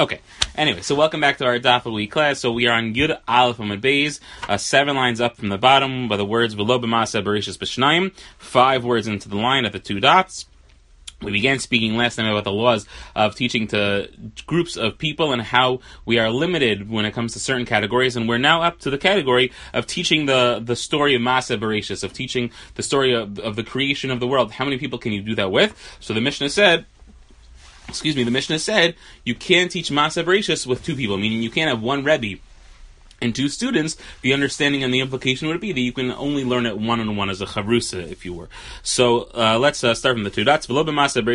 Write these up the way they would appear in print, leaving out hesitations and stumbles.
Okay. Anyway, so welcome back to our Daf Week class. So we are on Yud Aleph Amud Beis, 7 lines up from the bottom by the words V'lo b'ma'aseh bereshis b'shnayim, 5 words into the line at the 2 dots. We began speaking last time about the laws of teaching to groups of people and how we are limited when it comes to certain categories, and we're now up to the category of teaching the story of Maaseh Bereshis, of teaching the story of the creation of the world. How many people can you do that with? So the Mishnah said, you can't teach Maaseh Bereshis with 2 people, meaning you can't have one Rebbe and 2 students. The understanding and the implication would be that you can only learn it one-on-one as a chavrusa, if you were. So let's start from the 2 dots. You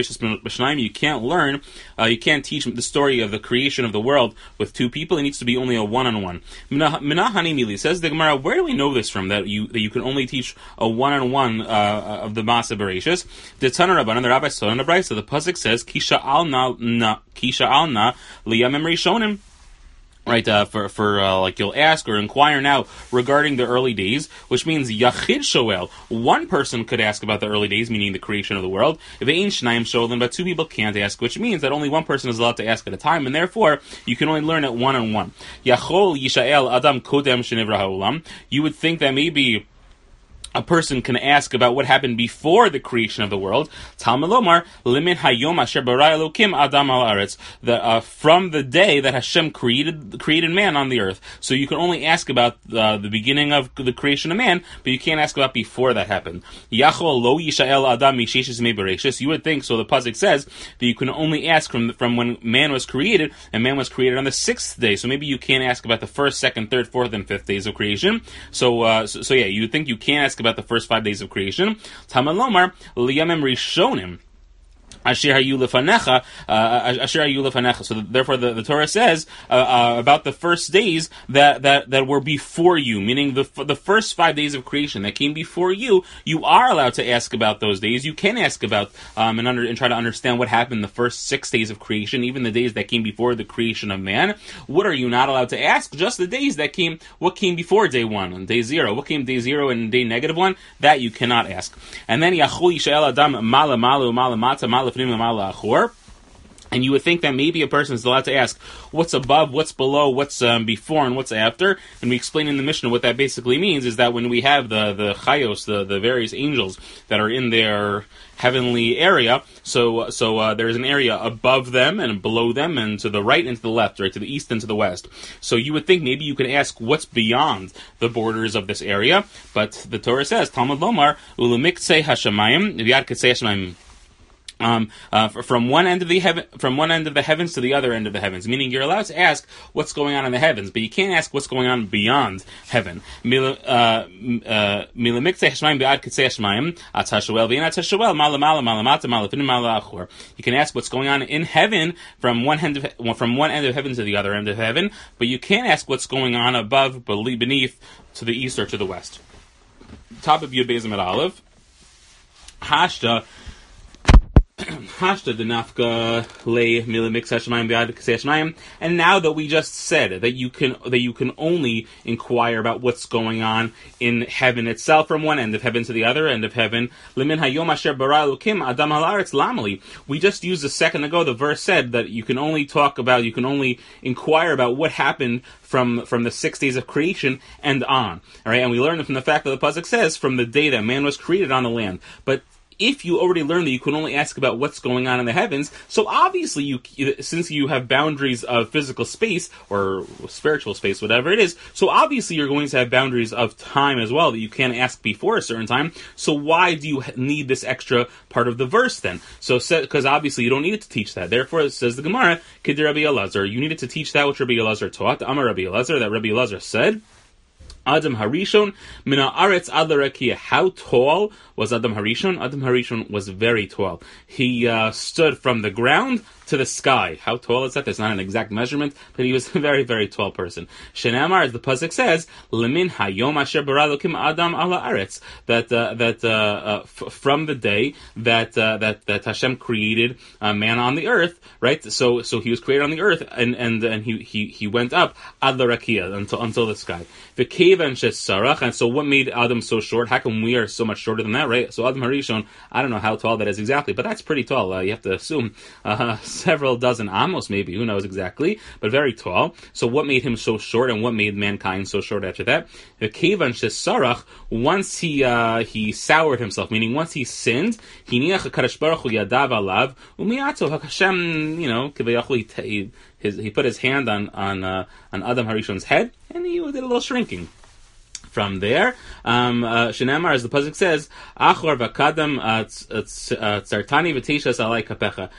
can't learn, you can't teach the story of the creation of the world with 2 people. It needs to be only a one-on-one. Minahani Mili says the Gemara, where do we know this from, that you can only teach a one-on-one of the Maaseh Bereshis? The Tana Rabbanan, the Rabbi Soda, and the Brisa, the pasuk says Kisha alna liyamim rishonim. Right, like you'll ask or inquire now regarding the early days, which means Yachid Shoel. One person could ask about the early days, meaning the creation of the world. If Ein Shnayim Shoel, but 2 people can't ask, which means that only one person is allowed to ask at a time, and therefore you can only learn it one-on-one. Yachol Yishael Adam Kodem Shenivra Ha'olam. You would think that maybe a person can ask about what happened before the creation of the world. Talmud Lomar, Limin Hayom Asher Bara Elokim Adam al Aretz. From the day that Hashem created man on the earth. So you can only ask about the beginning of the creation of man, but you can't ask about before that happened. Yachol Lo Yishael Adam Misheshes Me Bereshis. You would think, so the pasuk says, that you can only ask from when man was created, and man was created on the 6th day. So maybe you can't ask about the 1st, 2nd, 3rd, 4th, and 5th days of creation. So yeah, you would think you can't ask about the first 5 days of creation. Talmud Lomar, Liyamim Rishonim. Asher hayu lefanecha. So therefore, the Torah says about the first days that were before you, meaning the first 5 days of creation that came before you. You are allowed to ask about those days. You can ask about and try to understand what happened the first 6 days of creation, even the days that came before the creation of man. What are you not allowed to ask? Just the days that came. What came before day 1 and day 0? What came day 0 and day -1? That you cannot ask. And then Yachol Yishael Adam Mala Malu Mala Mata Mala. And you would think that maybe a person is allowed to ask what's above, what's below, what's before, and what's after. And we explain in the Mishnah what that basically means is that when we have the chayos, the various angels that are in their heavenly area, so there's an area above them and below them and to the right and to the left, right, to the east and to the west. So you would think maybe you could ask what's beyond the borders of this area, but the Torah says, Talmud Lomar, Ulamiktsei Hashamayim, Vyad Kitsei Hashamayim. From one end of the heavens to the other end of the heavens, meaning you're allowed to ask what's going on in the heavens, but you can't ask what's going on beyond heaven. You can ask what's going on in heaven from one end of heaven to the other end of heaven, but you can't ask what's going on above, beneath, to the east or to the west. Top of Yud Beis Amud Aleph. Hashta denafka le milamix hashemayim b'ad k'sei hashemayim. And now that we just said that you can only inquire about what's going on in heaven itself from one end of heaven to the other end of heaven. Limin hayom asher bara elokim adam haaretz lamali. We just used a second ago. The verse said that you can only inquire about what happened from the 6 days of creation and on. All right, and we learned from the fact that the pasuk says from the day that man was created on the land, but if you already learned that you can only ask about what's going on in the heavens, so obviously since you have boundaries of physical space or spiritual space, whatever it is, so obviously you're going to have boundaries of time as well that you can't ask before a certain time. So why do you need this extra part of the verse then? So because obviously you don't need it to teach that. Therefore, it says the Gemara, Kid Rabbi Elazar, you needed to teach that which Rabbi Elazar taught. Amar Rabbi Elazar, that Rabbi Elazar said, Adam Harishon, Mina Aretz Ad L'Rakia. How tall was Adam Harishon? Adam Harishon was very tall. He stood from the ground to the sky. How tall is that? There's not an exact measurement, but he was a very, very tall person. Shenamar, as the pasuk says, Lemin Hayom Asher Bara Elokim Adam Ala Aretz. From the day that Hashem created man on the earth, right? So he was created on the earth, and he went up Ad L'Rakia until the sky. The cave and Shesarach, and so what made Adam so short? How come we are so much shorter than that, right? So Adam Harishon, I don't know how tall that is exactly, but that's pretty tall. You have to assume several dozen amos, maybe, who knows exactly, but very tall. So what made him so short, and what made mankind so short after that? The Kevan Shesarach, once he soured himself, meaning once he sinned, Hiniach HaKadosh Baruch Hu Yadav Alav, Umiyato Hashem, he put his hand on Adam Harishon's head, and he did a little shrinking. From there, Shenamar, as the pasuk says, Achor v'kadam tzartani v'teishas alai kapecha.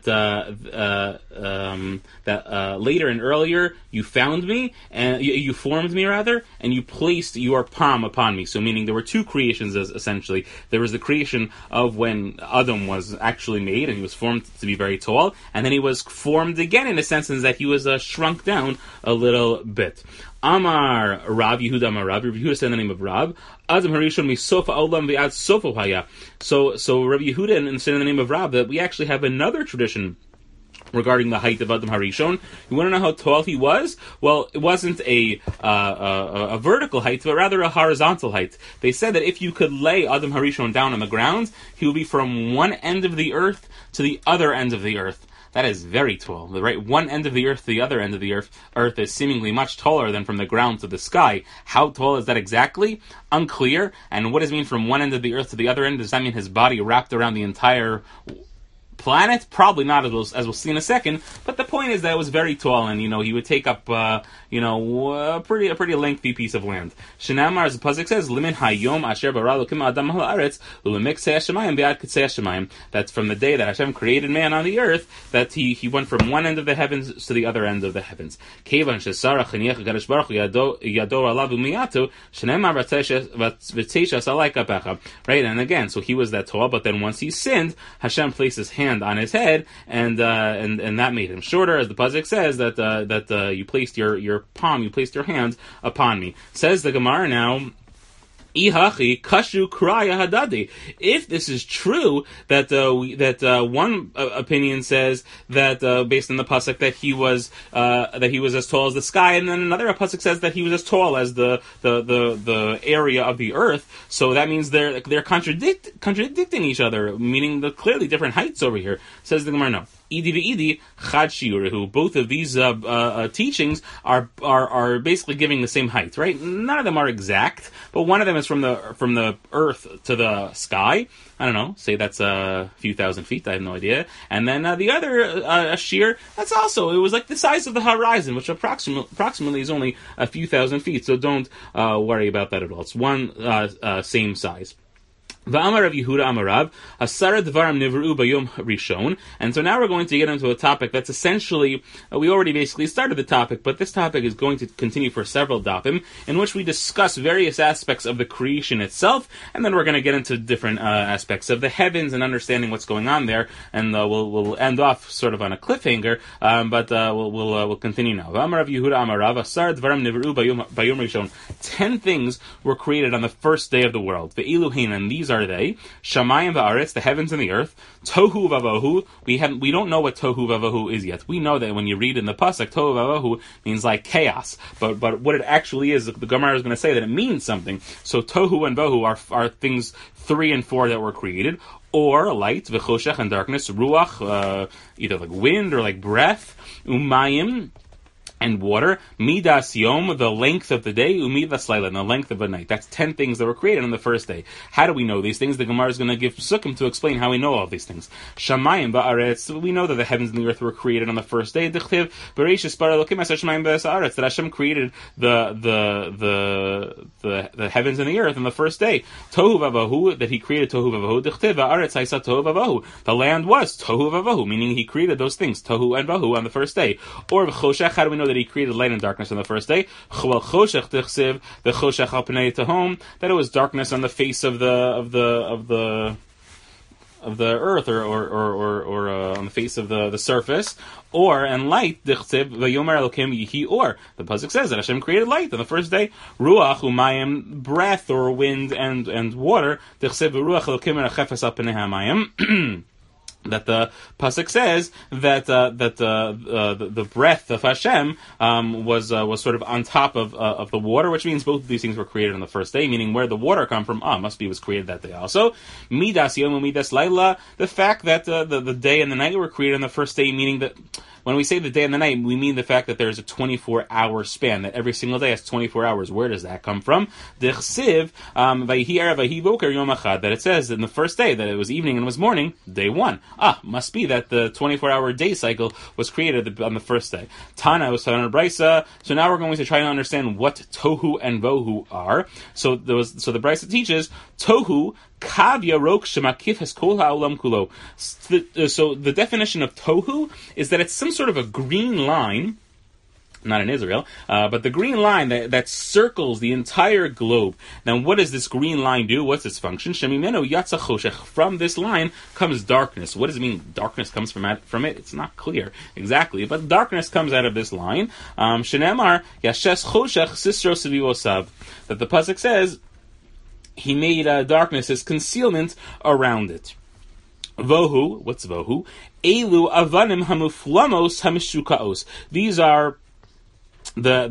That later and earlier you found me, and you formed me rather, and you placed your palm upon me. So, meaning there were two creations. Essentially, there was the creation of when Adam was actually made, and he was formed to be very tall, and then he was formed again in a sense, in that he was shrunk down a little bit. Amar Rav Yehuda Amar Rav Yehuda said in the name of Rav, Adam Harishon misofa olam v'ad sofa haya. So Rav Yehuda and said in the name of Rav that we actually have another tradition regarding the height of Adam Harishon. You want to know how tall he was? Well, it wasn't a vertical height, but rather a horizontal height. They said that if you could lay Adam Harishon down on the ground, he would be from one end of the earth to the other end of the earth. That is very tall. The right one end of the earth to the other end of the earth is seemingly much taller than from the ground to the sky. How tall is that exactly? Unclear. And what does it mean from one end of the earth to the other end? Does that mean his body wrapped around the entire planet? Probably not, as we'll see in a second. But the point is that it was very tall, and he would take up a pretty lengthy piece of land. Shenamar, as the pasuk says, Limin hayom asher bara Elokim adam ha'aretz u'lemiksei hashamayim bi'ad kitzei hashamayim. That's from the day that Hashem created man on the earth, that he went from one end of the heavens to the other end of the heavens. Kevan shesarach hiniach HaKadosh Baruch Hu yado alav u'miyatu shenamar v'teishas alai kapecha. Right, and again, so he was that tall, but then once he sinned, Hashem placed his hand on his head, and that made him shorter, as the pasuk says that you placed your palm, you placed your hand upon me. Says the Gemara now, Ihachi kashu kraya hadadi. If this is true, that one opinion says that based on the pasuk that he was as tall as the sky, and then another pasuk says that he was as tall as the area of the earth. So that means they're contradicting each other, meaning the clearly different heights over here. Says the Gemara, no. Idi v'idi chad shiurehu. Both of these teachings are basically giving the same height, right? None of them are exact, but one of them is from the earth to the sky. I don't know, say that's a few thousand feet, I have no idea. And then the other shear, that's also, it was like the size of the horizon, which approximately is only a few thousand feet, so don't worry about that at all. It's one same size. V'amar Rav Yehuda Amarav, Asara Dvarim Nivru Bayom Rishon. And so now we're going to get into a topic that's essentially, we already basically started the topic, but this topic is going to continue for several dapim, in which we discuss various aspects of the creation itself, and then we're going to get into different aspects of the heavens and understanding what's going on there, and we'll end off sort of on a cliffhanger, but we'll continue now. V'amar Rav Yehuda Amarav, Asara Dvarim Nivru Bayom Rishon. 10 things were created on the first day of the world. Ve'iluhin, and these are they: Shamayim va'aretz, the heavens and the earth. Tohu vavohu. We don't know what tohu vavohu is yet. We know that when you read in the pasuk, tohu vavohu means like chaos. But what it actually is, the Gemara is going to say that it means something. So tohu and vohu are things 3 and 4 that were created, or light, v'choshech, and darkness, ruach, either like wind or like breath, umayim, and water, midas yom, the length of the day, umidas laila, the length of the night. That's 10 things that were created on the first day. How do we know these things? The Gemara is going to give psukim to explain how we know all these things. Shamayim ba'aretz, we know that the heavens and the earth were created on the first day. D'chtiv bereishis bara Elokim asher shamayim ba'aretz, that Hashem created the heavens and the earth on the first day. Tohu vavahu, that He created tohu vavahu. D'chtiv ba'aretz haisa tohu vavahu, the land was tohu vavahu, meaning He created those things, tohu and vahu, on the first day. Or v'choshech, how do we know that He created light and darkness on the first day? That it was darkness on the face of the earth, or on the face of the surface, and light. The pasuk says that Hashem created light on the first day. Ruach umayim, breath or wind and water. that the pasuk says that the breath of Hashem was sort of on top of the water, which means both of these things were created on the first day. Meaning, where the water come from? Must be was created that day also. Midas yom midas laila. The fact that the day and the night were created on the first day, meaning that. When we say the day and the night, we mean the fact that there's a 24-hour span, that every single day has 24 hours. Where does that come from? That it says in the first day that it was evening and it was morning, day one. Must be that the 24-hour day cycle was created on the first day. Tana was Tana Brisa. So now we're going to try to understand what Tohu and Vohu are. So the Brisa teaches Tohu Kav Yarok Shemakif Heskol Ha'olam Kulo. So the definition of Tohu is that it's some sort of a green line, not in Israel, but the green line that circles the entire globe. Now, what does this green line do? What's its function? Shemimeno Yatsa Choshech. From this line comes darkness. What does it mean? Darkness comes from it? It's not clear exactly, but darkness comes out of this line. Shenemar Yashes Choshech Sisro Sevivosav. That the pasuk says he made darkness his concealment around it. Vohu, what's Vohu? Elu avanim hamuflamos hamishukaos. These are the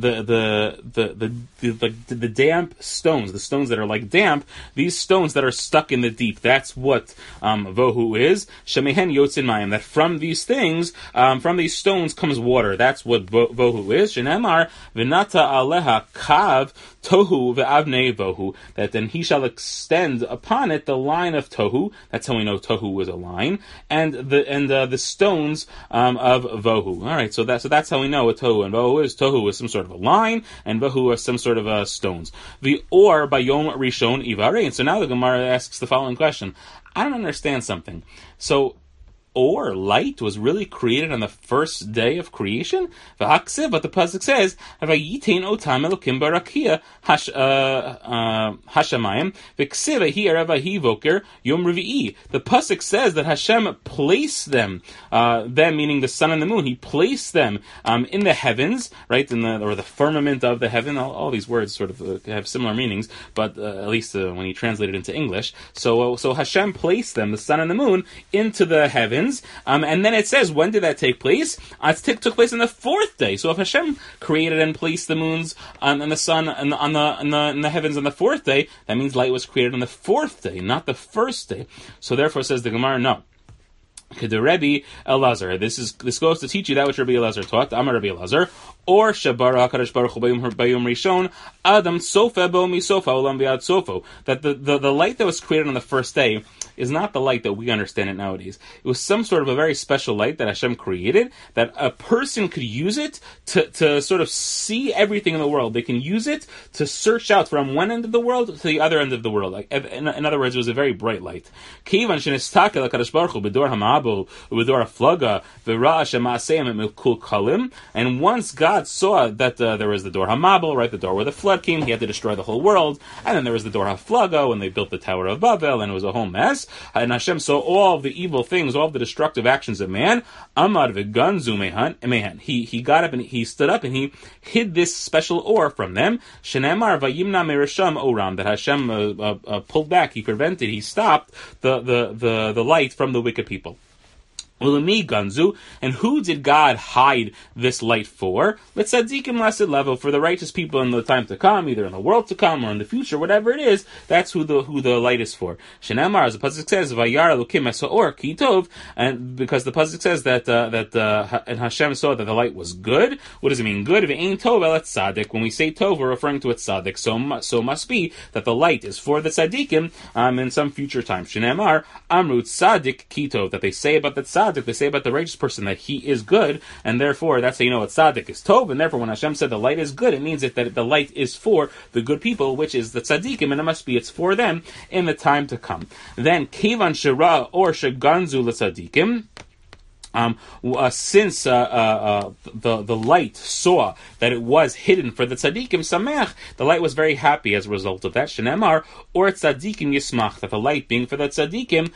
damp stones, the stones that are like damp, these stones that are stuck in the deep. That's what Vohu is. Shemehen yotzin mayim. That from these things, from these stones comes water. That's what Vohu is. Shenemar v'nata aleha kav tohu ve'avnei vohu. That then he shall extend upon it the line of tohu. That's how we know tohu was a line, and the stones of Vohu. All right, so that's how we know what tohu and Vohu is. Tohu is some sort of a line, and Vohu is some sort of stones. The or bayom rishon ivarei. And so now the Gemara asks the following question. I don't understand something. So, or light was really created on the first day of creation? But the pasuk says, "Vayitain otam elokim barakia hashamayim v'ksiva hi arava hi voker yom revi'i." The pasuk says that Hashem placed them meaning the sun and the moon. He placed them in the heavens, right, or the firmament of the heaven. All these words sort of have similar meanings, but at least when you translate it into English. So Hashem placed them, the sun and the moon, into the heavens. And then it says, when did that take place? It took place on the fourth day. So if Hashem created and placed the moons and the sun in the heavens on the fourth day, that means light was created on the fourth day, not the first day. So therefore, says the Gemara, no. Rabbi Elazar. This goes to teach you that which Rabbi Elazar taught. Amar Rabbi Elazar. Or Shabara HaKadosh Baruch Hu Bayom Rishon Adam Sofa Bo Mi Sofa Olam Biad Sofo. That the light that was created on the first day is not the light that we understand it nowadays. It was some sort of a very special light that Hashem created, that a person could use it to sort of see everything in the world. They can use it to search out from one end of the world to the other end of the world. Like, in other words, it was a very bright light. Kivan Shenistakel HaKadosh Baruch Hu B'dor HaMa'abel B'dor HaFlaga V'ra Shema'aseyam Milkul Kalim. And once God saw that there was the Dor HaMabel, right, the door where the flood came, he had to destroy the whole world, and then there was the Dor HaFlaga when they built the Tower of Babel, and it was a whole mess, and Hashem saw all of the evil things, all of the destructive actions of man. Amar v'ganzu mehan. He got up and he stood up and he hid this special ore from them. Shenemar vayimna merisham oram. That Hashem pulled back, he prevented, he stopped the light from the wicked people. Ganzu, and who did God hide this light for? Let's tzaddikim lasted level, for the righteous people in the time to come, either in the world to come or in the future, whatever it is. That's who the light is for. Shenamar, as the pasuk says, Vayar Elokim Esaor Kitov, and because the pasuk says that and Hashem saw that the light was good. What does it mean? Good. If it ain't tov, el tzaddik. When we say tov, we're referring to a tzaddik. So must be that the light is for the tzaddikim in some future time. Shenamar Amru Tzaddik Kitov, that they say about the tzaddik. They say about the righteous person that he is good, and therefore that's how you know what tzaddik is tov, and therefore when Hashem said the light is good, it means that the light is for the good people, which is the tzaddikim, and it must be it's for them in the time to come. Then kevan shera or sheganzu l'tzaddikim. Since the light saw that it was hidden for the tzaddikim samech, the light was very happy as a result of that. Shenemar or tzaddikim yismach, that the light being for the tzaddikim,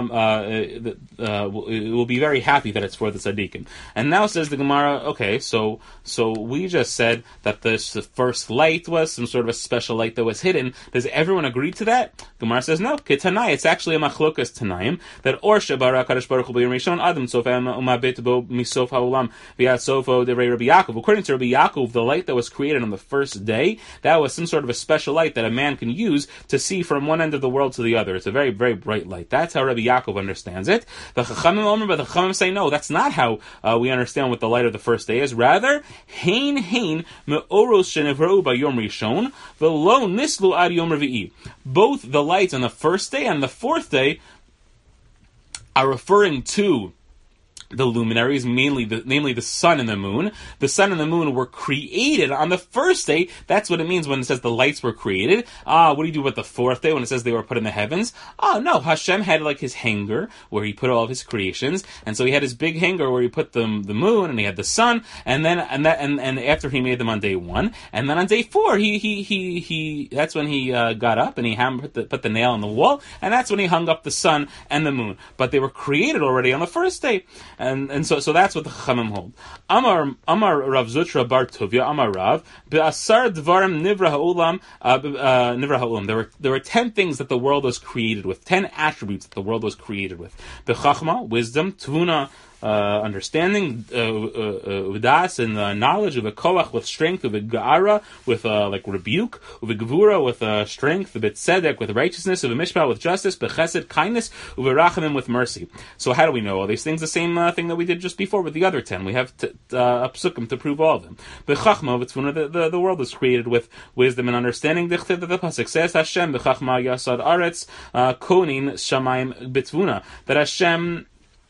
it will be very happy that it's for the tzaddikim. And now says the Gemara, okay, so we just said that this first light was some sort of a special light that was hidden. Does everyone agree to that? Gemara says no. Ketanai, it's actually a machlokas tanaim that or shebara kadosh baruch hu b'yom rishon adam sofem umabet bo misof haolam v'yad sofo devrei Rabbi Yaakov. According to Rabbi Yaakov, the light that was created on the first day, that was some sort of a special light that a man can use to see from one end of the world to the other. It's a very, very bright light. That's how Rabbi Yaakov understands it. The Chachamim say no, that's not how we understand what the light of the first day is. Rather, hein me'oros shenevrou b'yom rishon v'lo nislu ad yom revi'i. Both the lights on the first day and the fourth day are referring to the luminaries, namely the sun and the moon. The sun and the moon were created on the first day. That's what it means when it says the lights were created. What do you do with the fourth day when it says they were put in the heavens? No, Hashem had like his hanger where he put all of his creations, and so he had his big hanger where he put the moon and he had the sun, and after he made them on day one, and then on day four he that's when he got up and he put the nail on the wall, and that's when he hung up the sun and the moon. But they were created already on the first day. And so that's what the Chachamim hold. Amar Rav Zutra bar Tovia Amar Rav be'asar dvarim nivra ha'olam. There were 10 things that the world was created with, 10 attributes that the world was created with. Bechachma, wisdom, tvuna, understanding, udas and knowledge, uvekoach with strength, uvegaara with like rebuke, uvegvura with strength, uvetzedek with righteousness, uvemishpat with justice, bechesed kindness, uverachamim with mercy. So how do we know all these things? The same thing that we did just before with the other 10. We have a psukim to prove all of them. Bechachma, the world was created with wisdom and understanding. The pasuk says Hashem bechachma yasad aretz konin shamayim bitvuna, that Hashem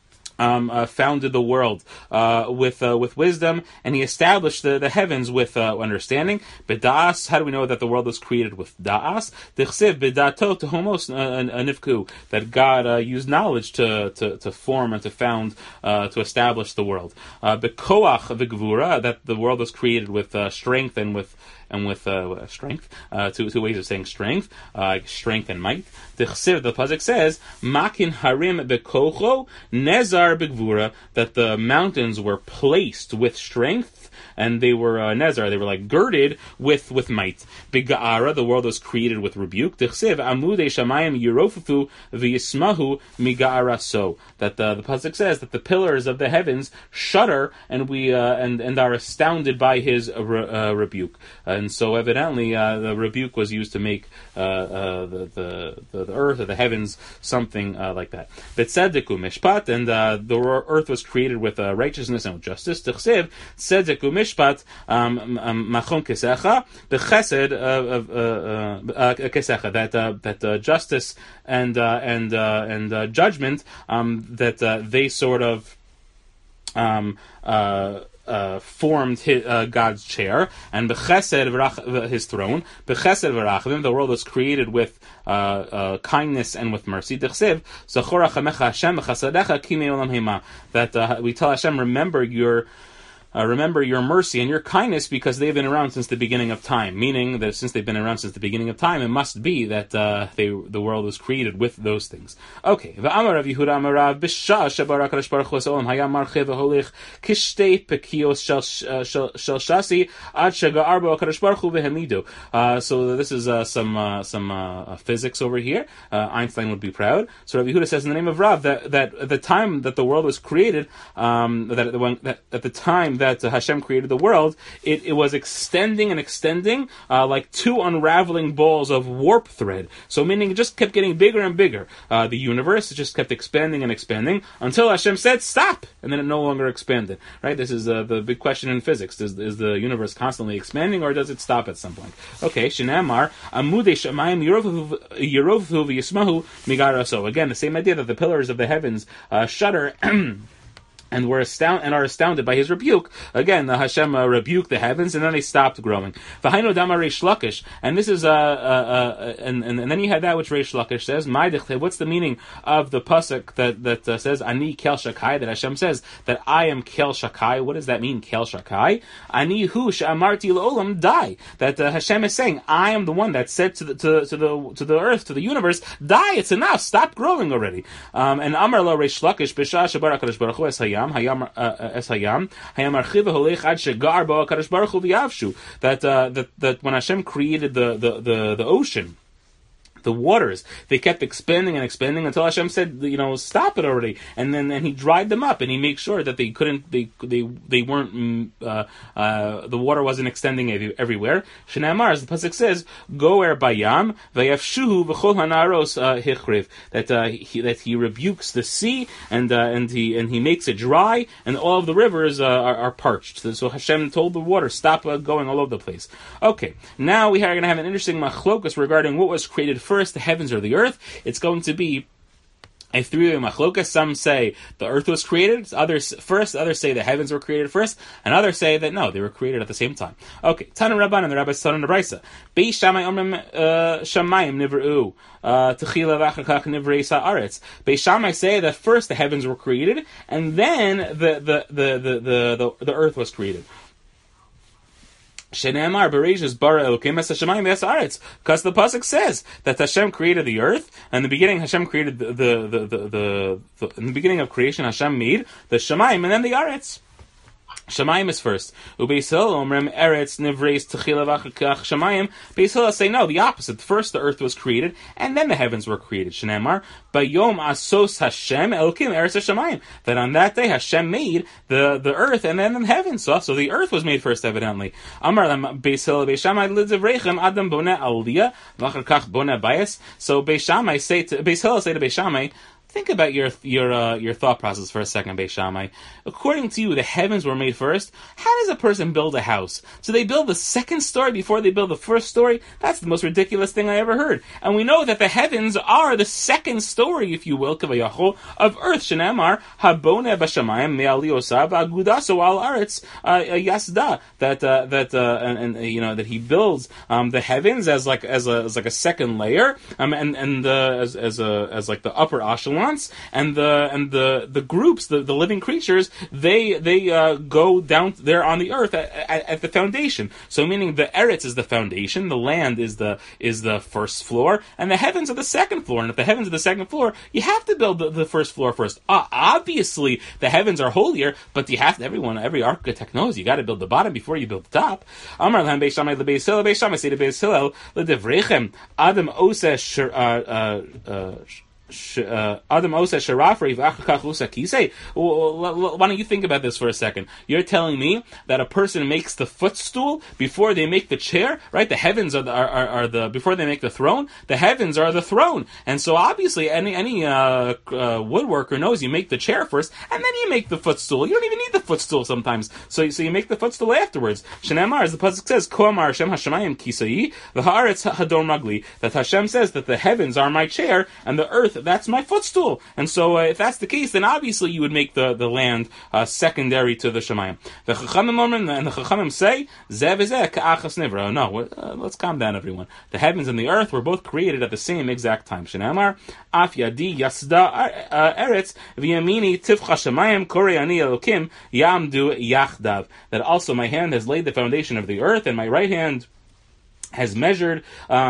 founded the world with wisdom, and he established the heavens with understanding. B'da'as, how do we know that the world was created with da'as? D'chsev b'da'to tehomos nifku, that God used knowledge to form and to found, to establish the world. B'koach v'gvura, that the world was created with strength and with strength, two ways of saying strength, strength and might. The pasuk says, "Makin harim bekocho, nezar begvura," that the mountains were placed with strength, and they were nezar, they were like girded with might. B'ga'ara, the world was created with rebuke. D'chsev amudei shamayim yirofufu v'yismahu miga'ara, so that the pasuk says that the pillars of the heavens shudder and are astounded by his rebuke. And so evidently the rebuke was used to make the earth or the heavens something like that. B'tzedeku mishpat, and the earth was created with righteousness and with justice. T'chsev tzedeku mishpat machon kesecha b'chesed kesecha, that justice and judgment, that they sort of formed God's chair, and b'chesed his throne. B'chesed v'rachamim, the world was created with kindness and with mercy. D'chsev zachor chamecha Hashem b'chasadecha kimei olam hema, that we tell Hashem, remember your mercy and your kindness because they've been around since the beginning of time. Meaning that since they've been around since the beginning of time, it must be that the world was created with those things. Okay. V'amar Rav Yehuda amar Rav b'shah shebara kadosh baruch hu olam haya marche v'holich kishtei pekios shel shasi ad shega'ar bo kadosh baruch hu v'hemidu. So this is some physics over here. Einstein would be proud. So Rav Yehuda says in the name of Rav that at the time that the world was created, that at the time that Hashem created the world, it was extending and extending like two unraveling balls of warp thread. So meaning it just kept getting bigger and bigger. The universe just kept expanding and expanding until Hashem said stop, and then it no longer expanded. Right? This is the big question in physics. Is the universe constantly expanding, or does it stop at some point? Okay, Shinamar Amudei Shamayim Yerovu V'Yismahu Migara. So again, the same idea that the pillars of the heavens shudder and are astounded by his rebuke. Again, the Hashem rebuked the heavens, and then they stopped growing. V'hainu dama Reish Lakish, and this is and then you had that which Reish Lakish says. What's the meaning of the pasuk that says Ani Kel Shakai? That Hashem says that I am Kel Shakai. What does that mean, Kel Shakai? Ani Hu She'amarti L'Olam Die. That Hashem is saying, I am the one that said to the earth, to the universe, die. It's enough. Stop growing already. And Amar Lo Reish Lakish B'Shah Shebar HaKadosh Baruch Hu Es Hayam that when Hashem created the ocean, the waters, they kept expanding and expanding until Hashem said, stop it already. And then He dried them up, and He made sure that they weren't, the water wasn't extending everywhere. Shnamar, as the pasuk says, Goer bayam vayafshuhu v'chol hanaros hichriv. That He rebukes the sea and He makes it dry, and all of the rivers are parched. So Hashem told the water, stop going all over the place. Okay, now we are going to have an interesting machlokus regarding what was created first, the heavens or the earth. It's going to be a three-way machlokas. Some say the earth was created, others first, others say the heavens were created first, and others say that no, they were created at the same time. Okay, Tana Rabban, and the rabbis taught in the Brisa. Beis Shammai omrim shamayim nivru techila v'achar nivrei sa'aretz. Beis Shammai say that first the heavens were created, and then the earth was created. Shene'amar Bereshis bara Elokim es hashamayim v'es haaretz, because the pasuk says that Hashem created the earth, and in the beginning Hashem created in the beginning of creation Hashem made the shamayim and then the aretz. Shamayim is first. Ubeis Hillel omrim eretz nivreis techila v'achar shamayim. Beis Hillel say no, the opposite. First the earth was created, and then the heavens were created. Shene'amar Bayom asos Hashem Elokim eretz hashamayim. That on that day Hashem made the earth and then the heavens. So the earth was made first, evidently. Amar Beis Hillel Beis Shammai lidzivreichem adam boneh aliyah v'achar kach boneh bayis. So Beis Hillel say to Beis Shammai, think about your thought process for a second, Beis Shammai. According to you, the heavens were made first. How does a person build a house? So they build the second story before they build the first story? That's the most ridiculous thing I ever heard. And we know that the heavens are the second story, if you will, kavayachol, of earth. Shene'amar haboneh b'shamayim me'aliosav agudaso al aretz yasda. That He builds the heavens as like a second layer, as like the upper echelon. And the groups, the living creatures, they go down there on the earth at the foundation. So meaning the eretz is the foundation, the land is the first floor, and the heavens are the second floor. And if the heavens are the second floor, you have to build the first floor first. Obviously, the heavens are holier, but every architect knows you got to build the bottom before you build the top. Amar lahem Beis Shammai leBeis Hillel, Beis Shammai say to Beis Hillel, l'devrechem adam oseh Adam Osa Sharafri V'achakach Kisei. Why don't you think about this for a second? You're telling me that a person makes the footstool before they make the chair, right? The heavens are the before they make the throne. The heavens are the throne, and so obviously any woodworker knows you make the chair first, and then you make the footstool. You don't even need the footstool sometimes. So you make the footstool afterwards. Shenemar, as the pasuk says, Koamar Hashem Hashamayim Kisei v'haaretz hador magli. That Hashem says that the heavens are my chair and the earth, that's my footstool. And so if that's the case, then obviously you would make the land secondary to the Shemayim. The Chachamim say, Zeh v'zeh ka'achas nivra. No, let's calm down, everyone. The heavens and the earth were both created at the same exact time. Shenamar, Af yadi yasda eretz v'yamini tifcha Shemayim korei ani elokim yamdu yachdav. That also my hand has laid the foundation of the earth, and my right hand has measured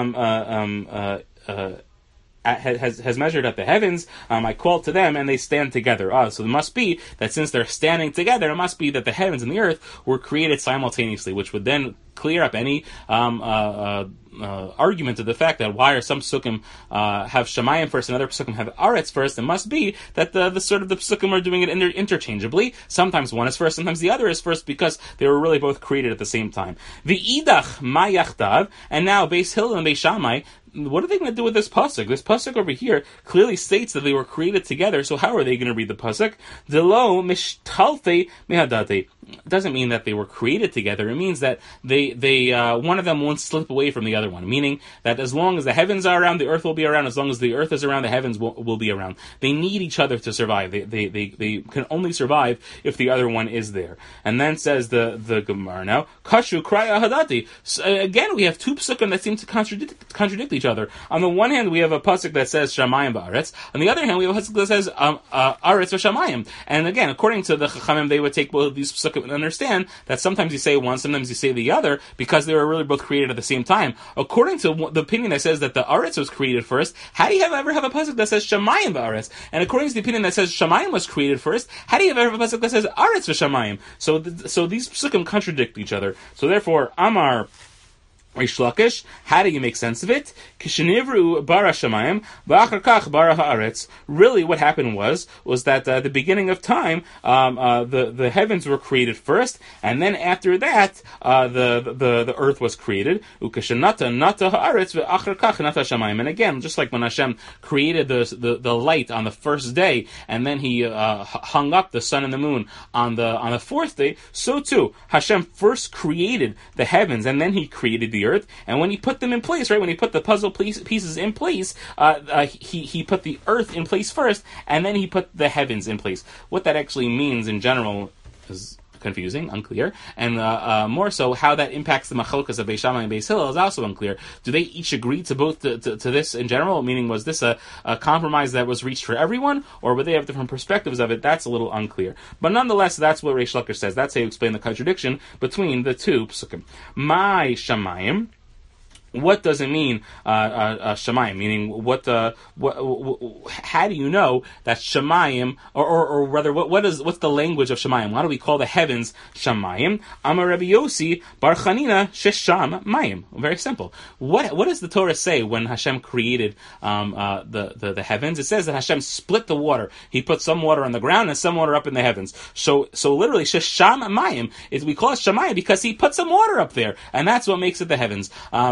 has measured at the heavens. I call to them, and they stand together. So it must be that since they're standing together, it must be that the heavens and the earth were created simultaneously, which would then clear up any argument to the fact that why are some psukim have Shemayim first and other psukim have Aretz first. It must be that the sort of the psukim are doing it interchangeably. Sometimes one is first, sometimes the other is first, because they were really both created at the same time. The idach ma yachdav, and now Beis Hillel and Beis Shammai, what are they going to do with this pasuk? This pasuk over here clearly states that they were created together. So how are they going to read the pasuk? Delo mishtalfe mehadate. doesn't mean that they were created together. It means that they one of them won't slip away from the other one, meaning that as long as the heavens are around, the earth will be around. As long as the earth is around, the heavens will be around. They need each other to survive. They can only survive if the other one is there. And then says the Gemara now, Kashu Kraya Hadati. So, again, we have two psukim that seem to contradict each other. On the one hand, we have a pasuk that says Shamayim Ba'aretz. On the other hand, we have a pasuk that says Aretz V'Shamayim. And again, according to the Chachamim, they would take both of these psukim and understand that sometimes you say one, sometimes you say the other, because they were really both created at the same time. According to the opinion that says that the Aretz was created first, how do you ever have a pasuk that says Shamayim Ba'aretz? And according to the opinion that says Shamayim was created first, how do you ever have a pasuk that says Aretz V'Shamayim? So these psukim contradict each other. So therefore, Amar Rish Lakish, how do you make sense of it? Kishenivru bara shamayim, v'achar kach bara haaretz. Really, what happened was that at the beginning of time, the heavens were created first, and then after that, the earth was created. Ukeshenata nata haaretz v'achar kach nata shamayim. And again, just like when Hashem created the light on the first day, and then He hung up the sun and the moon on the fourth day, so too Hashem first created the heavens, and then He created the earth, and when He put them in place, right, when He put the puzzle pieces in place, he put the earth in place first, and then He put the heavens in place. What that actually means in general is confusing, unclear, and more so how that impacts the machlokas of Beis Shammai and Beis Hillel is also unclear. Do they each agree to both to this in general? Meaning, was this a compromise that was reached for everyone, or would they have different perspectives of it? That's a little unclear. But nonetheless, that's what Reish Lakish says. That's how you explain the contradiction between the two psukim. My Shamayim. What does it mean, Shamayim? Meaning, what? How do you know that Shamayim, or rather, what's the language of Shamayim? Why do we call the heavens Shamayim? Amar Rabbi Yossi Bar Chanina Shesham Mayim. Very simple. What does the Torah say when Hashem created the heavens? It says that Hashem split the water. He put some water on the ground and some water up in the heavens. So literally Shesham Mayim is, we call it Shamayim because He put some water up there, and that's what makes it the heavens.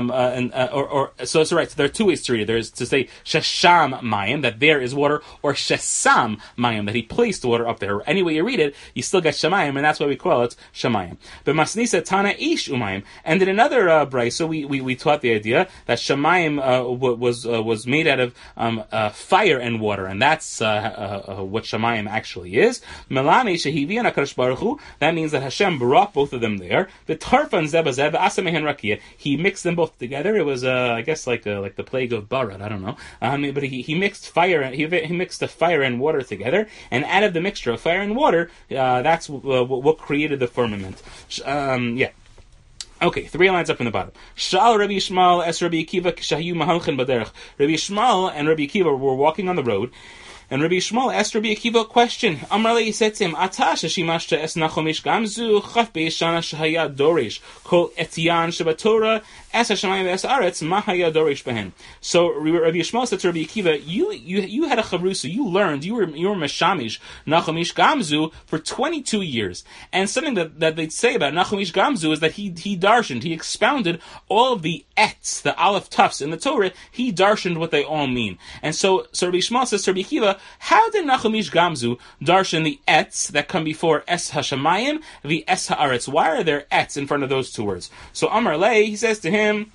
So it's right. So there are two ways to read it. There's to say Shesham Mayim, that there is water, or Shesam Mayim, that He placed the water up there. Any way you read it, you still get Shamayim, and that's why we call it Shamayim. But Masnisa Tana Ish Umayim, and in another brayso, we taught the idea that Shamayim was made out of fire and water, and that's what Shamayim actually is. Melame Shehivi and HaKadosh Baruch Hu. That means that Hashem brought both of them there. The Tarfan Zebazeb Asamehen Rakia. He mixed them both together. It was, I guess, like the plague of Barad. I don't know. But he mixed fire. He mixed the fire and water together, and out of the mixture of fire and water, that's what created the firmament. Yeah. Okay, 3 lines up in the bottom. Shal Rabbi Yishmael es Rabbi Akiva kishayu mahalchin baderech. Rabbi Yishmael and Rabbi Akiva were walking on the road, and Rabbi Yishmael asked Rabbi Akiva a question. Amrale, he said to him, Ata sheshimashta es nachomish gamzu chaf be'ishana shahaya dorish kol etiyan shabatora es hashamayim es aretz mahaya dorish behen. So Rabbi Yishmael said to Rabbi Akiva, you had a chavrusa, you learned, you were meshamish nachomish gamzu for 22 years. And something that they'd say about nachomish gamzu is that he darshaned, he expounded all of the etz, the aleph tufs in the Torah, he darshaned what they all mean. And so Rabbi Yishmael says to Rabbi Akiva, how did Nachomish Gamzu darshan the etz that come before es hashamayim, the es haaretz? Why are there etz in front of those two words? So Amar Lei, he says to him,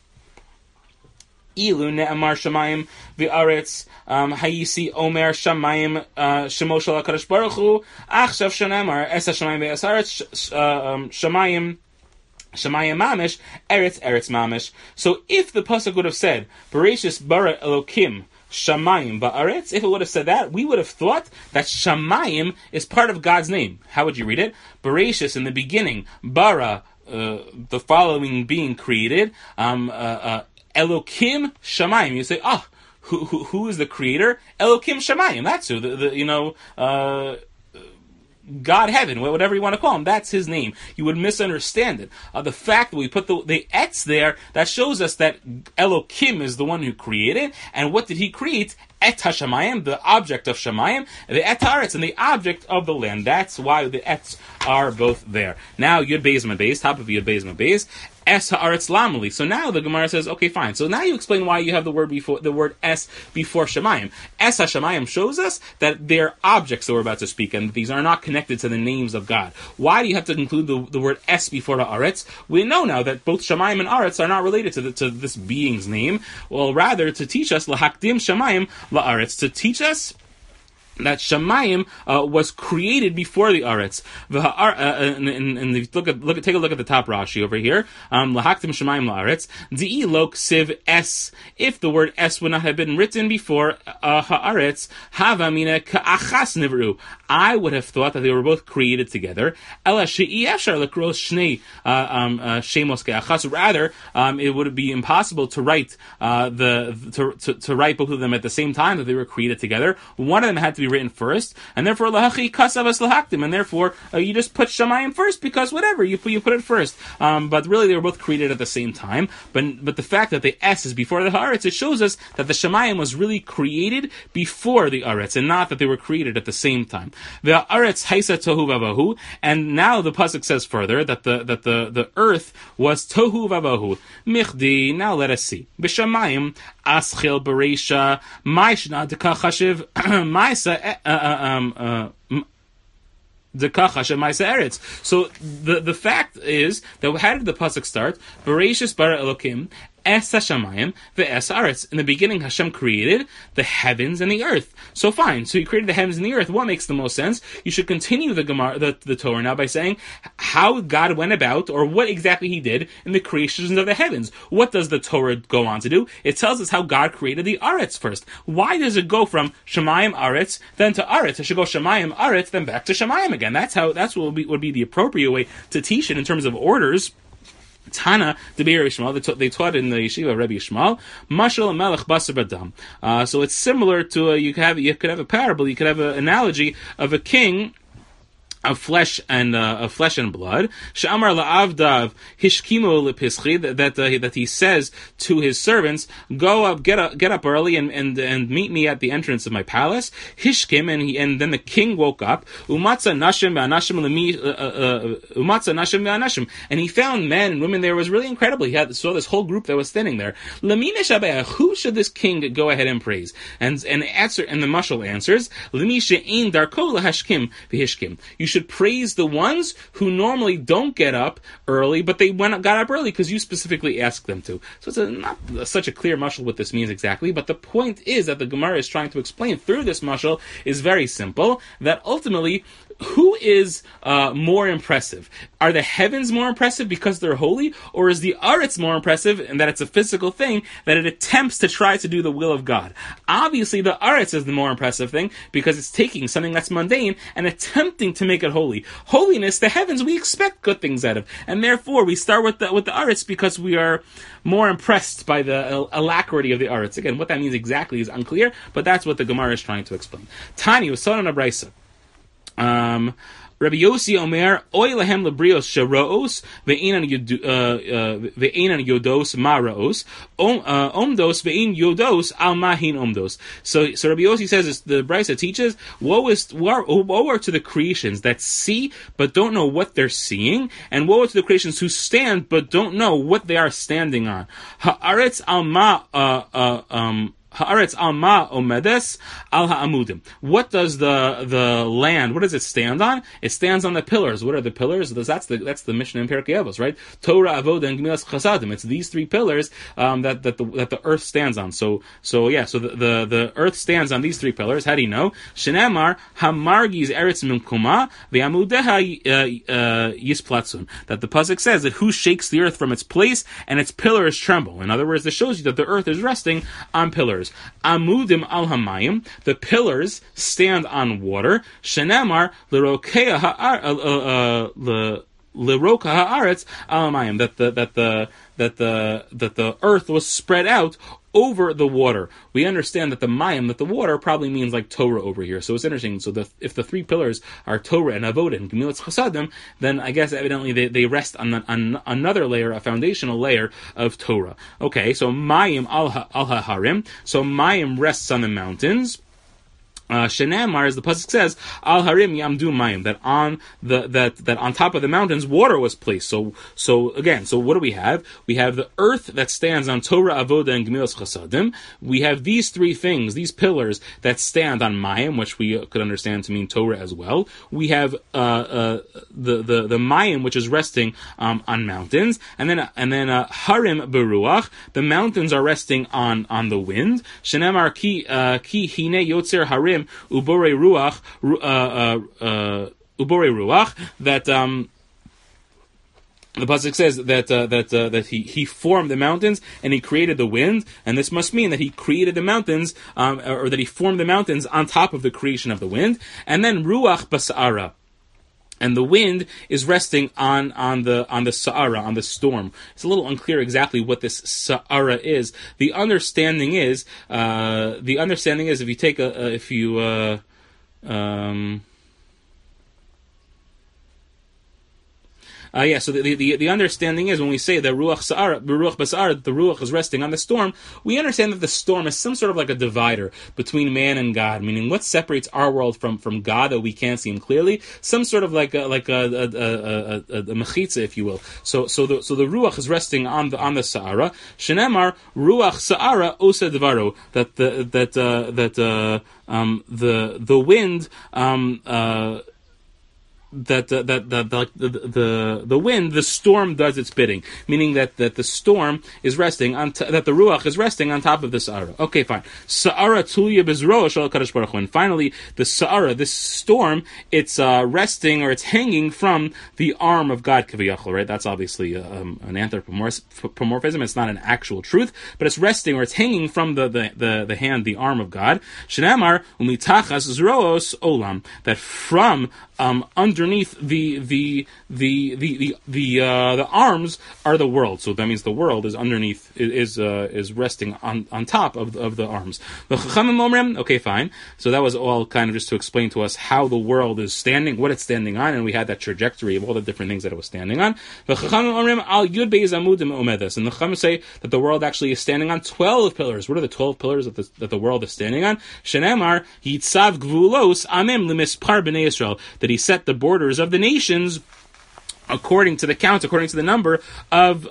Ilu ne'amar shamayim v'aretz hayisi omer shamayim shemo shel HaKadosh Baruch Hu achshav shanamar es hashamayim v'es haaretz shamayim mamish eretz mamish. So if the pasuk would have said Bereshis bara Elokim Shamayim ba'aretz, if it would have said that, we would have thought that Shamayim is part of God's name. How would you read it? Bereshis, in the beginning, bara, the following being created, Elokim Shamayim. You say, who is the creator? Elokim Shamayim. That's who. God heaven, whatever you want to call him, that's his name. You would misunderstand it. The fact that we put the etz there, that shows us that Elokim is the one who created, and what did he create? et hashamayim, the object of shamayim, the et haaretz, and the object of the land. That's why the ets are both there. Now Yud Beis Ma Beis, top of Yud Beis Ma Beis, es haaretz lamali. So now the Gemara says, okay, fine. So now you explain why you have the word es before shamayim. Es hashamayim shows us that they're objects that we're about to speak, and these are not connected to the names of God. Why do you have to include the word es before the aretz? We know now that both shamayim and aretz are not related to this being's name. Well, rather to teach us lahakdim shamayim la'aretz, to teach us that Shamayim was created before the Aretz. And take a look at the top Rashi over here. Lahaktim Shamayim la'aretz. Di'i lo ksiv es. If the word es would not have been written before ha'aretz, hava mina ka'achas nivru. I would have thought that they were both created together. Ela she'i efshar lekros shnei shemos ka'achas. Rather, it would be impossible to write to write both of them at the same time, that they were created together. One of them had to be written first, and therefore lahachi kasavas lahaktim, and therefore you just put shamayim first because whatever you put it first. But really they were both created at the same time. But the fact that the es is before the haaretz, it shows us that the shamayim was really created before the aretz, and not that they were created at the same time. The aretz haisa tohu vavahu, and now the pasuk says further that the earth was tohu vavahu. Michdi. Now let us see. B'shamayim aschil bereisha ma'ishna dekachashiv ma'isa. So the fact is that how did the pasuk start? Bereshis bara Elokim es hashamayim ve'es haaretz. In the beginning, Hashem created the heavens and the earth. So fine. So He created the heavens and the earth. What makes the most sense? You should continue the Gemara, the Torah now by saying how God went about, or what exactly He did in the creations of the heavens. What does the Torah go on to do? It tells us how God created the aretz first. Why does it go from shamayim aretz then to aretz? It should go shamayim aretz then back to shamayim again. That's what would be the appropriate way to teach it in terms of orders. Tana the Be'er Yishmael, they taught in the yeshiva of Rabbi Yishmael, Mashal Melech Basar Badam. So it's similar to you could have a parable, you could have an analogy of a king of flesh and blood. She'amar la'avdav hishkimu lepischi, that he says to his servants, go up, get up early and meet me at the entrance of my palace. Hishkim, and then the king woke up. Umatza nashim ve'anashim, and he found men and women there. It was really incredible. He saw this whole group that was standing there. Who should this king go ahead and praise? And the mashal answers, Lemi she'ein darko lahashkim v'hishkim. You should praise the ones who normally don't get up early, but they got up early because you specifically asked them to. So it's not such a clear mashal what this means exactly, but the point is that the Gemara is trying to explain through this mashal is very simple, that ultimately, who is more impressive? Are the heavens more impressive because they're holy, or is the aretz more impressive and that it's a physical thing, that it attempts to try to do the will of God? Obviously, the aretz is the more impressive thing because it's taking something that's mundane and attempting to make it holy. Holiness, the heavens, we expect good things out of, and therefore we start with the aretz because we are more impressed by the alacrity of the aretz. Again, what that means exactly is unclear, but that's what the Gemara is trying to explain. Tani was on a brisa. Rabbi Yossi Omer, Oy lahem lebrios sheroos ve'enan yodos maraos omdos ve'in yodos al mahin omdos. So Rabbi Yossi says the Brisa teaches woe are to the creations that see but don't know what they're seeing, and woe are to the creations who stand but don't know what they are standing on. Haaretz al ma Haaretz al ma omedes al ha'amudim. What does the land? What does it stand on? It stands on the pillars. What are the pillars? That's the Mishnah in Pirkei Avos, right? Torah, Avodah, and Gemilas Chasadim. It's these three pillars that the earth stands on. So the earth stands on these three pillars. How do you know? Shenemar hamargiz eretz mimkuma ve'amudeha yisplatsun. That the pasuk says that who shakes the earth from its place and its pillars tremble. In other words, this shows you that the earth is resting on pillars. Amudim al hamayim, the pillars stand on water. Shenemar l'rokea haaretz al hamayim, that the earth was spread out over the water. We understand that the mayim, that the water, probably means like Torah over here. So it's interesting. So if the three pillars are Torah and Avodah and Gemilas Chasadim, then I guess evidently they rest on another layer, a foundational layer of Torah. Okay, so mayim al harim. So mayim rests on the mountains. Shenamar, as the pasuk says, Al Harim Yamdu Mayim, that on top of the mountains water was placed. So what do we have? We have the earth that stands on Torah, Avodah, and Gemilas Chasadim. We have these three things, these pillars that stand on Mayim, which we could understand to mean Torah as well. We have the Mayim, which is resting on mountains, and then Harim Beruach, the mountains are resting on the wind. Shenamar ki hine yotzer Harim Ubore Ruach, that the pasuk says that he formed the mountains and he created the wind, and this must mean that he created the mountains, or that he formed the mountains on top of the creation of the wind, and then Ruach Basara. And the wind is resting on the Sa'ara, on the storm. It's a little unclear exactly what this Sa'ara is. The understanding is if you take so the understanding is when we say that Ruach Basar, the Ruach is resting on the storm, we understand that the storm is some sort of like a divider between man and God, meaning what separates our world from God that we can't see him clearly, some sort of like a mechitza, if you will. So the Ruach is resting on the Sa'ara. Shenemar Ruach Sa'ara Osa Devaro, that the wind the wind, the storm does its bidding, meaning that the storm is resting on that the ruach is resting on top of the Sa'ara. Okay, fine. Sa'ara tulya bezro shel Kadosh Baruch Hu. And finally, the Sa'ara, this storm, it's resting or it's hanging from the arm of God, kaviyachol. Right? That's obviously an anthropomorphism. It's not an actual truth, but it's resting or it's hanging from the hand, the arm of God. Shenamar umitachas zroos olam, that from underneath the arms are the world. So that means the world is underneath, is resting on top of the arms. The Chachamim Omrim, okay, fine. So that was all kind of just to explain to us how the world is standing, what it's standing on, and we had that trajectory of all the different things that it was standing on. The Chachamim Omrim al Yud Beis Amudim Omedes, and the Chachamim say that the world actually is standing on 12 pillars. What are the 12 pillars that the world is standing on? Shenemar Yitzav Gvulos Amim Limispar Bnei Yisrael, that he set the borders of the nations according to the count, according to the number of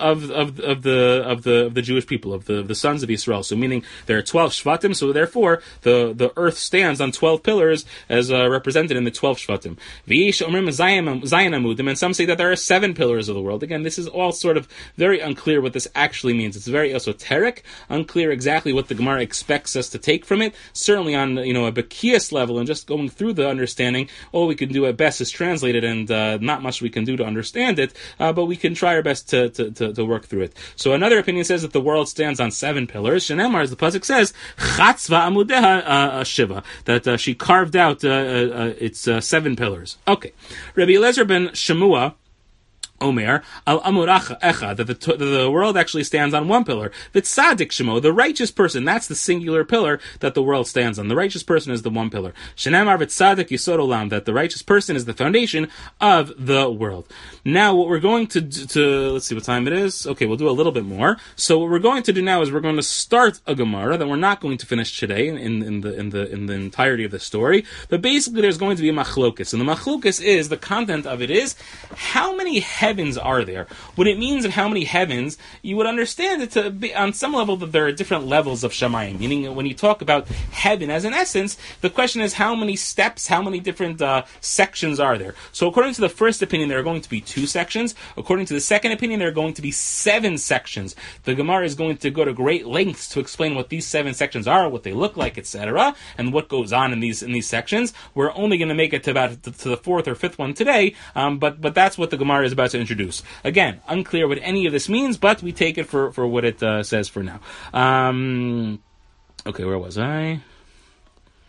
the Jewish people, of the sons of Israel. So meaning there are 12 Shvatim, so therefore the earth stands on 12 pillars as represented in the 12 Shvatim. V'yish omrim Zayin Amudim, and some say that there are 7 pillars of the world. Again, this is all sort of very unclear what this actually means. It's very esoteric, unclear exactly what the Gemara expects us to take from it. Certainly on a Bekias level and just going through the understanding, all we can do at best is translate it, and not much we can do to understand it, but we can try our best to work through it. So another opinion says that the world stands on 7 pillars. Shenemar, as the pasuk says, Chatzva Amudeha Shiva, that she carved out its 7 pillars. Okay, Rabbi Eliezer ben Shemua Omer al Amurach Echa, that the world actually stands on 1 pillar. The Tzaddik Shemo, the righteous person, that's the singular pillar that the world stands on. The righteous person is the 1 pillar. Shenamar v'Tzaddik Yisod Olam, that the righteous person is the foundation of the world. Now, what we're going to let's see what time it is. Okay, we'll do a little bit more. So what we're going to do now is we're going to start a Gemara that we're not going to finish today in the entirety of the story. But basically, there's going to be a machlokus, and the machlokus is, the content of it is, how many heavens are there? When it means of how many heavens, you would understand it to be on some level that there are different levels of Shamayim. Meaning, when you talk about heaven as an essence, the question is how many steps, how many different sections are there? So according to the first opinion, there are going to be 2 sections. According to the second opinion, there are going to be 7 sections. The Gemara is going to go to great lengths to explain what these 7 sections are, what they look like, etc., and what goes on in these sections. We're only going to make it to about to the 4th or 5th one today, but that's what the Gemara is about to introduce. Again, unclear what any of this means, but we take it for what it says for now. Okay, where was I?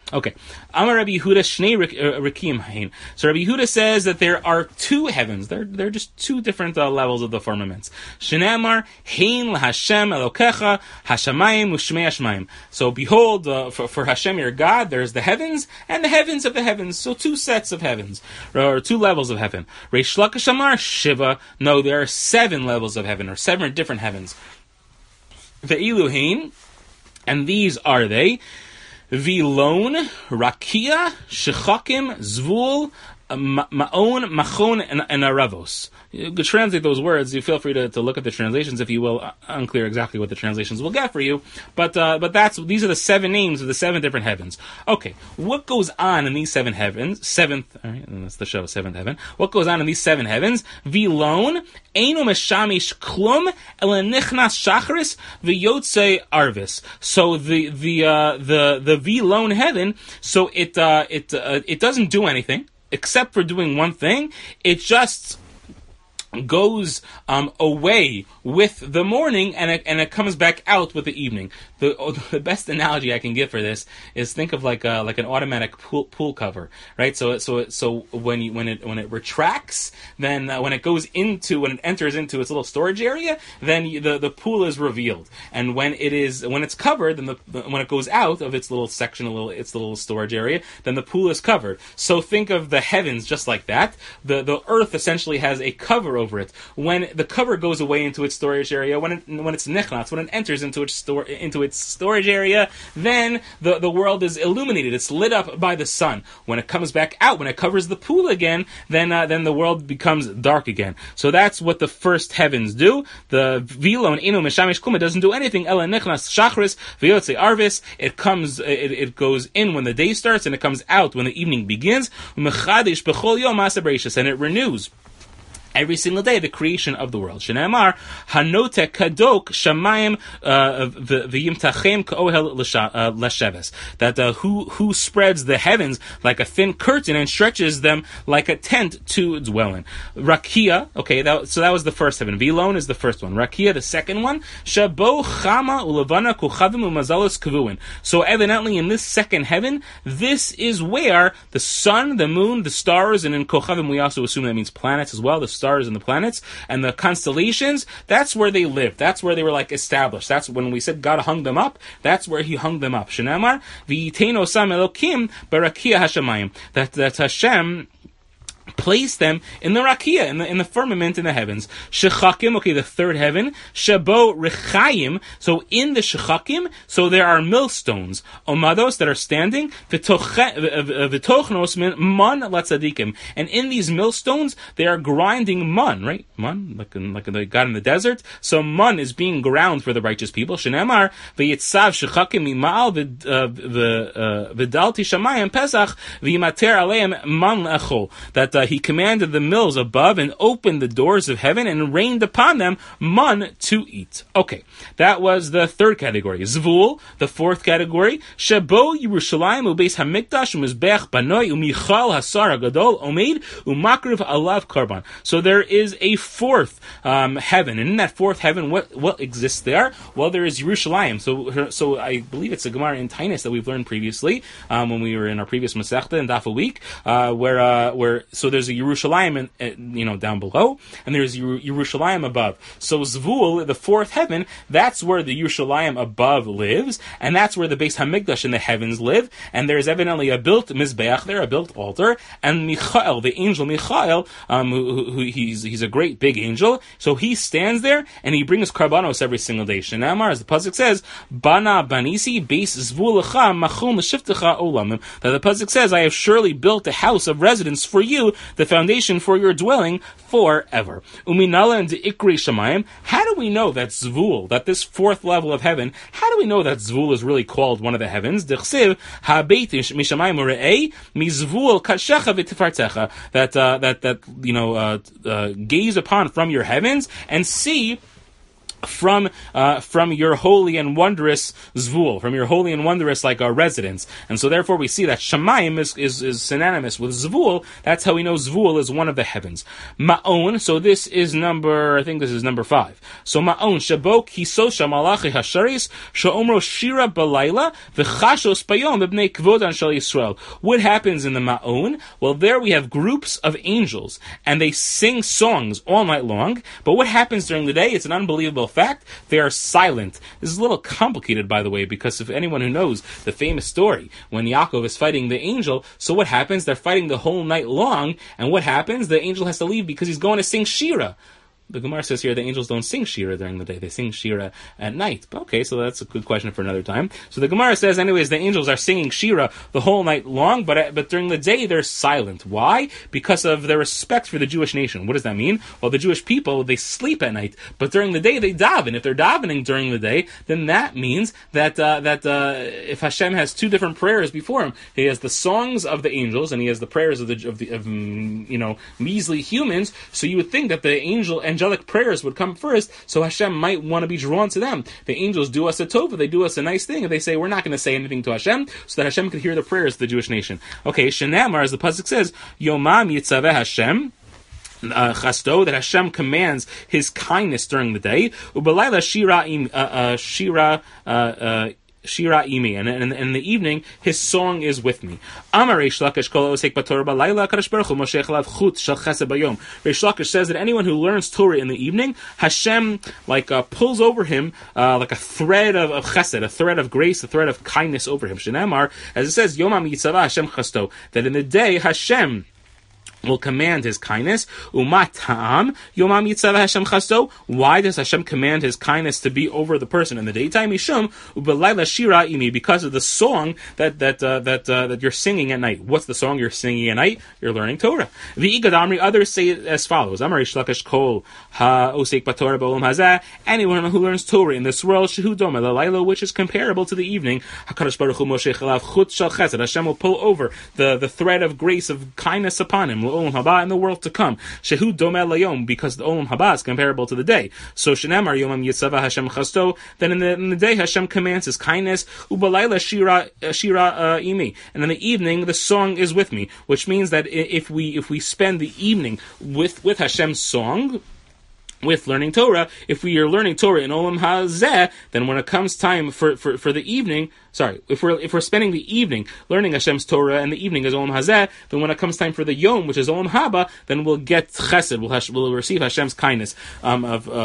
Okay. Amar Rabbi Yehuda Shnei Rikim Hain. So Rabbi Yehuda says that there are two heavens. They're just two different levels of the firmaments. Shnei Hain LaHashem Elokecha Hashamayim U'Shmei Hashmayim. So behold, for Hashem your God, there's the heavens and the heavens of the heavens. So two sets of heavens, or two levels of heaven. Reish Lakish Amar Shiva. No, there are 7 levels of heaven, or 7 different heavens. Ve'ilu Hain, and these are they: Vilon, Rakia, Shechakim, Zvul, Ma'on, Machon, and Aravos. You could translate those words. You feel free to look at the translations if you will. Unclear exactly what the translations will get for you, but these are the 7 names of the 7 different heavens. Okay, what goes on in these 7 heavens? Seventh, all right, and that's the show, 7th heaven. What goes on in these 7 heavens? Vilon, Eino Meshamish Klum, Elenichnas Shacharis, V'Yotzei Arvis. So the Vilon heaven, so it doesn't do anything except for doing one thing. It just goes away with the morning, and it comes back out with the evening. The best analogy I can give for this is think of like an automatic pool cover, right? So when it retracts, then when it enters into its little storage area, then the pool is revealed, and when it's covered, then when it goes out of its little section, its little storage area, then the pool is covered. So think of the heavens just like that. The earth essentially has a cover over it. When the cover goes away into its storage area, when it's nichnas, when it enters into its storage area, then the world is illuminated. It's lit up by the sun. When it comes back out, when it covers the pool again, then the world becomes dark again. So that's what the first heavens do. The vilon inu meshamish klum, it doesn't do anything. Ela nichnas shachris v'yotzei arvis. It goes in when the day starts, and it comes out when the evening begins. Mechadish b'chol yom ma'aseh bereishis, and it renews every single day the creation of the world. Shneimar hanote kadok shamayim v'yimtachem k'ohel l'sheves. That who spreads the heavens like a thin curtain and stretches them like a tent to dwell in. Rakia, okay, so that was the first heaven. Vilon is the first one. Rakia, the second one. Shabo chama ulavana kuchavim umazalos kavuin. So evidently in this second heaven, this is where the sun, the moon, the stars, and in kochavim we also assume that means planets as well. The stars and the planets and the constellations, that's where they lived. That's where they were established. That's when we said God hung them up. That's where He hung them up. Shenamar v'yiteino sam Elokim barakia hashamayim. That Hashem place them in the rakia, in the firmament in the heavens. Shechakim, okay, the third heaven. Shabo rechayim, so in the shechakim, so there are millstones, omados, that are standing, v'tochnos min man latzadikim, and in these millstones they are grinding man, right? Man, like the God in the desert. So man is being ground for the righteous people. Shenemar v'yitzav shechakim imal v'dalti shamayim pesach v'yimater aleim man le'echol, that He commanded the mills above and opened the doors of heaven and rained upon them man to eat. Okay, that was the third category. Zvul, the fourth category. Shebo Yerushalayim ubeis hamikdash umizbech banoi umichal hasar agadol omeid umakriv alav karban. So there is a fourth heaven, and in that fourth heaven, what exists there? Well, there is Yerushalayim. So I believe it's a Gemara in Tainus that we've learned previously when we were in our previous Masechta in Daf a week, where so there's a Yerushalayim down below, and there's Yerushalayim above. So Zvul, the fourth heaven, that's where the Yerushalayim above lives, and that's where the Beis Hamikdash in the heavens live, and there's evidently a built Mizbeach there, a built altar, and Michael, the angel Michael, who he's a great big angel, so he stands there, and he brings karbanos every single day. Shenamar, as the pasuk says, Bana Banisi, Beis Zvulacha, Machon L'Shiftecha Olamim, that the pasuk says, I have surely built a house of residence for you, the foundation for your dwelling forever. Uminala and Ikri Shamayim. How do we know that Zvul, that this fourth level of heaven, how do we know that Zvul is really called one of the heavens? D'chsiv Habeit Mishamayim Ure'ei Mizvul Kashecha V'Tifartecha. That gaze upon from your heavens and see from your holy and wondrous zvul, from your holy and wondrous residence. And so therefore we see that Shamayim is synonymous with zvul. That's how we know zvul is one of the heavens. Ma'on, so this is number 5. So Ma'on, Shabo Kisosha Malachi Hasharis, Sha'omro Shira Balayla, V'chashos Bayom Ibnei Kvod An Shal Yisrael. What happens in the Ma'on? Well, there we have groups of angels, and they sing songs all night long, but what happens during the day? It's an unbelievable fact, they are silent. This is a little complicated, by the way, because if anyone who knows the famous story when Yaakov is fighting the angel, so what happens? They're fighting the whole night long, and what happens? The angel has to leave because he's going to sing Shira. The Gemara says here the angels don't sing Shira during the day, they sing Shira at night. But okay, so that's a good question for another time. So the Gemara says, anyways, the angels are singing Shira the whole night long, but during the day they're silent. Why? Because of their respect for the Jewish nation. What does that mean? Well, the Jewish people, they sleep at night, but during the day they daven. If they're davening during the day, then that means that if Hashem has two different prayers before him, he has the songs of the angels and he has the prayers of measly humans. So you would think that the angelic prayers would come first, so Hashem might want to be drawn to them. The angels do us a tova, they do us a nice thing, and they say, we're not going to say anything to Hashem, so that Hashem could hear the prayers of the Jewish nation. Okay, Shenamar, as the pasuk says, Yomam Yitzaveh Hashem, chasto, that Hashem commands his kindness during the day. Ubalayla Shira imi, and in the evening his song is with me. Amar Reish Lakish kol osek b'Torah b'layla Kadosh Baruch Hu moshech alav chut shel chesed bayom. Reish Lakish says that anyone who learns Torah in the evening, Hashem pulls over him like a thread of chesed, a thread of grace, a thread of kindness over him. Shenamar, as it says, Yomam Yitzavah Hashem chasto, that in the day Hashem will command his kindness. Umat ta'am yomam yitzaveh Hashem chasto. Why does Hashem command his kindness to be over the person in the daytime? Mishum ubelayla shira imi, because of the song that you're singing at night. What's the song you're singing at night? You're learning Torah. V'igad amri, others say it as follows: Amar Reish Lakish kol ha'osek b'Torah b'olam hazeh. Anyone who learns Torah in this world, shehu doma l'layla, which is comparable to the evening. HaKadosh Baruch Hu moshech alav chut shel chesed. Hashem will pull over the thread of grace, of kindness upon him. Olam haba, in the world to come. Shehu domeh layom, because the olam haba is comparable to the day. So shenamar yomam yitzavah Hashem chasto. Then in the day Hashem commands his kindness. Ubalayla shira imi, and in the evening the song is with me. Which means that if we spend the evening with Hashem's song, with learning Torah, if we are learning Torah in Olam Hazeh, then when it comes time for the evening, if we're spending the evening learning Hashem's Torah and the evening is Olam Hazeh, then when it comes time for the Yom, which is Olam Haba, then we'll get Chesed, we'll receive Hashem's kindness in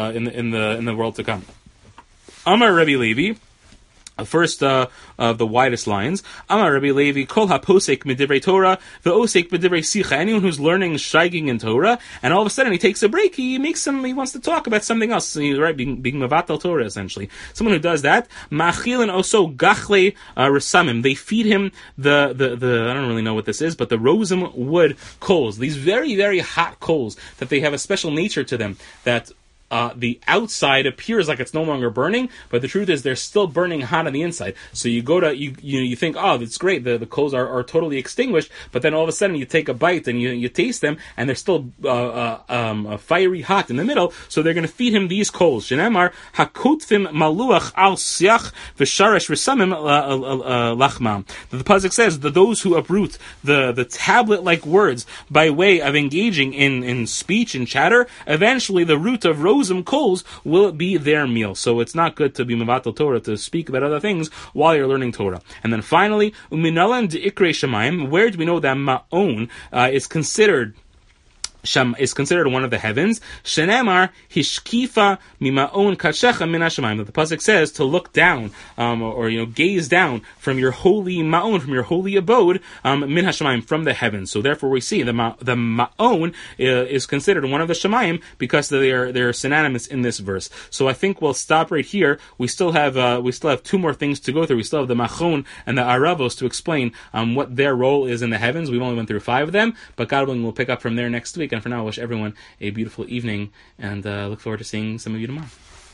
the world to come. Amar Rabbi Levi. First of the widest lines. Amar Rabbi Levi, kol haposek midivrei Torah, ve'osek midivrei sicha. Anyone who's learning shayging in Torah, and all of a sudden he takes a break, he wants to talk about something else. Right, being mevatel Torah, essentially. Someone who does that, ma'achilin oso gachle resamim. They feed him the I don't really know what this is, but the rosim wood coals. These very, very hot coals that they have a special nature to them that the outside appears like it's no longer burning, but the truth is they're still burning hot on the inside. So you go to you think, oh, that's great, the coals are totally extinguished, but then all of a sudden you take a bite and you taste them, and they're still fiery hot in the middle. So they're going to feed him these coals. Shenemar hakutfim maluach al siach v'sharash v'samim lachmam. The pasuk says that those who uproot the tablet-like words by way of engaging in speech and chatter, eventually the root of rosim coals will be their meal. So it's not good to be mevatel Torah, to speak about other things while you're learning Torah. And then finally, uminalan de'ikrei shamayim. Where do we know that ma'on is considered one of the heavens? Shenemar hishkifa mima'on kashecha min hashamayim. The pasuk says to look down, or gaze down from your holy ma'on, from your holy abode, min hashamayim, from the heavens. So therefore, we see the ma'on is considered one of the shamayim because they're synonymous in this verse. So I think we'll stop right here. We still have 2 more things to go through. We still have the machon and the aravos to explain what their role is in the heavens. We've only went through 5 of them, but God willing, we'll pick up from there next week. And for now, I wish everyone a beautiful evening, and look forward to seeing some of you tomorrow.